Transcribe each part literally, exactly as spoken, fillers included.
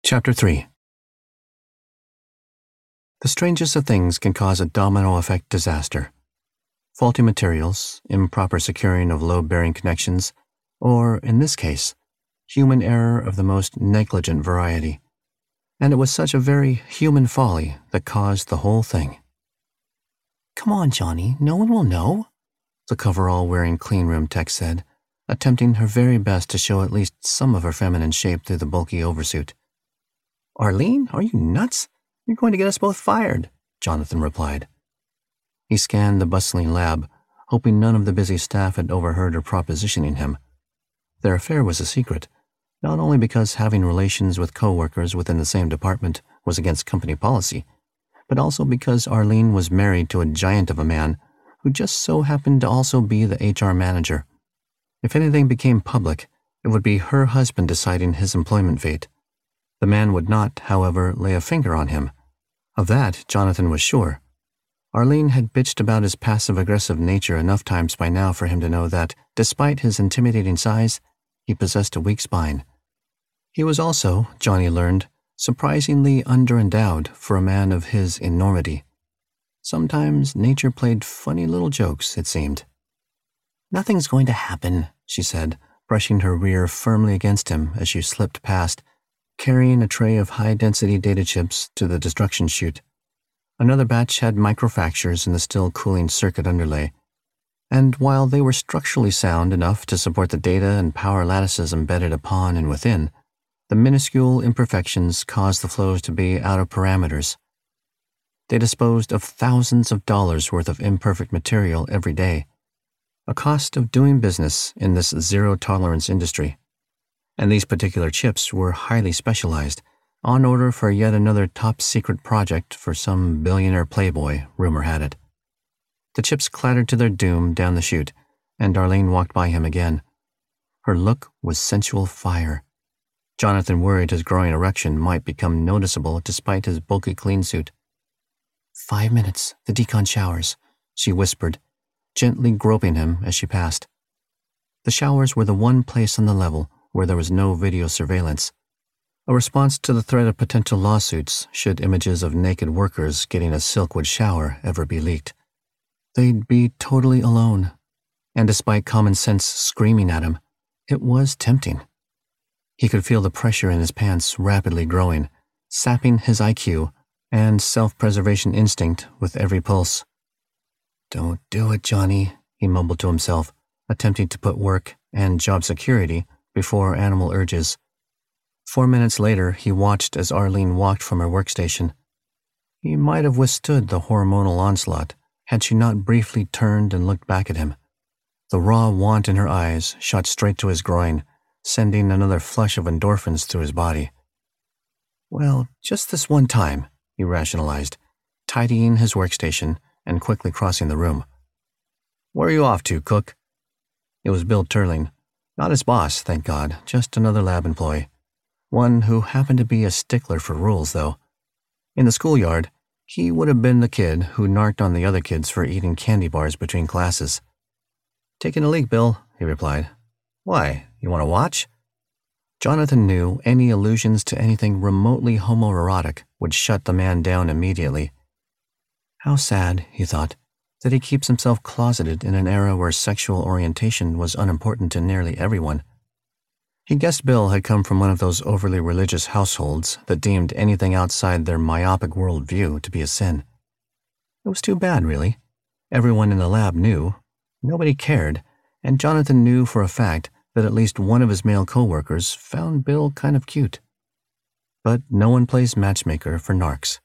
Chapter three. The strangest of things can cause a domino effect disaster. Faulty materials, improper securing of load-bearing connections, or, in this case, human error of the most negligent variety. And it was such a very human folly that caused the whole thing. "Come on, Johnny, no one will know," the coverall-wearing cleanroom tech said, attempting her very best to show at least some of her feminine shape through the bulky oversuit. "Arlene, are you nuts? You're going to get us both fired," Jonathan replied. He scanned the bustling lab, hoping none of the busy staff had overheard her propositioning him. Their affair was a secret, not only because having relations with co-workers within the same department was against company policy, but also because Arlene was married to a giant of a man who just so happened to also be the H R manager. If anything became public, it would be her husband deciding his employment fate. The man would not, however, lay a finger on him. Of that, Jonathan was sure. Arlene had bitched about his passive-aggressive nature enough times by now for him to know that, despite his intimidating size, he possessed a weak spine. He was also, Johnny learned, surprisingly underendowed for a man of his enormity. Sometimes nature played funny little jokes, it seemed. "Nothing's going to happen," she said, brushing her rear firmly against him as she slipped past, carrying a tray of high-density data chips to the destruction chute. Another batch had microfractures in the still cooling circuit underlay, and while they were structurally sound enough to support the data and power lattices embedded upon and within, the minuscule imperfections caused the flows to be out of parameters. They disposed of thousands of dollars worth of imperfect material every day, a cost of doing business in this zero-tolerance industry. And these particular chips were highly specialized, on order for yet another top-secret project for some billionaire playboy, rumor had it. The chips clattered to their doom down the chute, and Arlene walked by him again. Her look was sensual fire. Jonathan worried his growing erection might become noticeable despite his bulky clean suit. "Five minutes, the decon showers," she whispered, gently groping him as she passed. The showers were the one place on the level where there was no video surveillance, a response to the threat of potential lawsuits should images of naked workers getting a silkwood shower ever be leaked. They'd be totally alone, and despite common sense screaming at him, it was tempting. He could feel the pressure in his pants rapidly growing, sapping his I Q and self-preservation instinct with every pulse. "Don't do it, Johnny," he mumbled to himself, attempting to put work and job security before animal urges. Four minutes later, he watched as Arlene walked from her workstation. He might have withstood the hormonal onslaught had she not briefly turned and looked back at him. The raw want in her eyes shot straight to his groin, sending another flush of endorphins through his body. "Well, just this one time," he rationalized, tidying his workstation and quickly crossing the room. "Where are you off to, Cook?" It was Bill Turling. Not his boss, thank God, just another lab employee. One who happened to be a stickler for rules, though. In the schoolyard, he would have been the kid who narked on the other kids for eating candy bars between classes. "Taking a leak, Bill," he replied. "Why, you want to watch?" Jonathan knew any allusions to anything remotely homoerotic would shut the man down immediately. How sad, he thought, that he keeps himself closeted in an era where sexual orientation was unimportant to nearly everyone. He guessed Bill had come from one of those overly religious households that deemed anything outside their myopic worldview to be a sin. It was too bad, really. Everyone in the lab knew, nobody cared, and Jonathan knew for a fact that at least one of his male co-workers found Bill kind of cute. But no one plays matchmaker for narcs.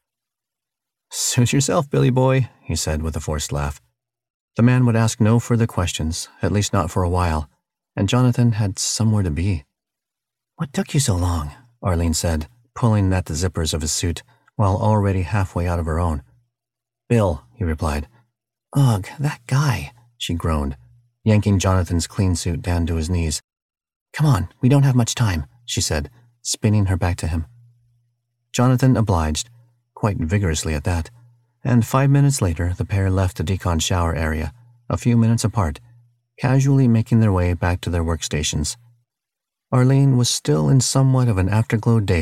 "Suit yourself, Billy boy," he said with a forced laugh. The man would ask no further questions, at least not for a while, and Jonathan had somewhere to be. "What took you so long?" Arlene said, pulling at the zippers of his suit while already halfway out of her own. "Bill," he replied. "Ugh, that guy," she groaned, yanking Jonathan's clean suit down to his knees. "Come on, we don't have much time," she said, spinning her back to him. Jonathan obliged, quite vigorously at that, and five minutes later the pair left the decon shower area, a few minutes apart, casually making their way back to their workstations. Arlene was still in somewhat of an afterglow daze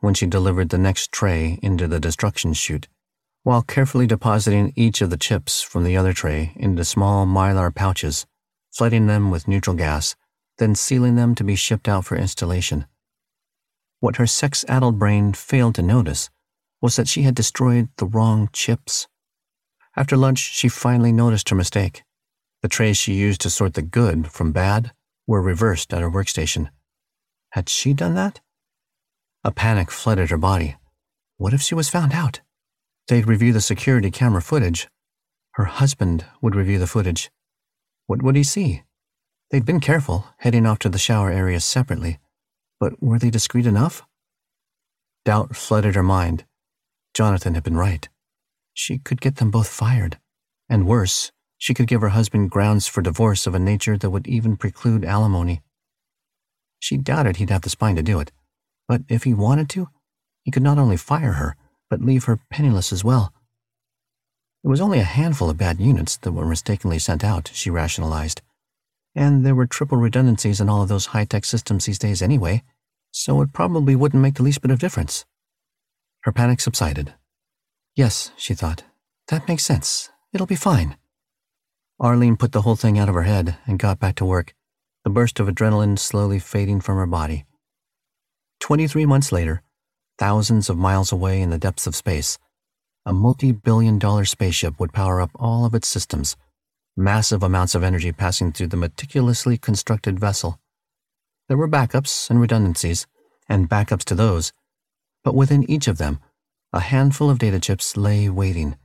when she delivered the next tray into the destruction chute, while carefully depositing each of the chips from the other tray into small mylar pouches, flooding them with neutral gas, then sealing them to be shipped out for installation. What her sex-addled brain failed to notice was that she had destroyed the wrong chips. After lunch, she finally noticed her mistake. The trays she used to sort the good from bad were reversed at her workstation. Had she done that? A panic flooded her body. What if she was found out? They'd review the security camera footage. Her husband would review the footage. What would he see? They'd been careful, heading off to the shower area separately, but were they discreet enough? Doubt flooded her mind. Jonathan had been right. She could get them both fired. And worse, she could give her husband grounds for divorce of a nature that would even preclude alimony. She doubted he'd have the spine to do it, but if he wanted to, he could not only fire her, but leave her penniless as well. It was only a handful of bad units that were mistakenly sent out, she rationalized. And there were triple redundancies in all of those high-tech systems these days anyway, so it probably wouldn't make the least bit of difference. Her panic subsided. Yes, she thought, that makes sense. It'll be fine. Arlene put the whole thing out of her head and got back to work, the burst of adrenaline slowly fading from her body. Twenty-three months later, thousands of miles away in the depths of space, a multi-billion dollar spaceship would power up all of its systems, massive amounts of energy passing through the meticulously constructed vessel. There were backups and redundancies, and backups to those, but within each of them, a handful of data chips lay waiting,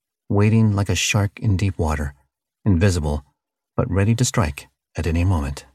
waiting like a shark in deep water, invisible, but ready to strike at any moment.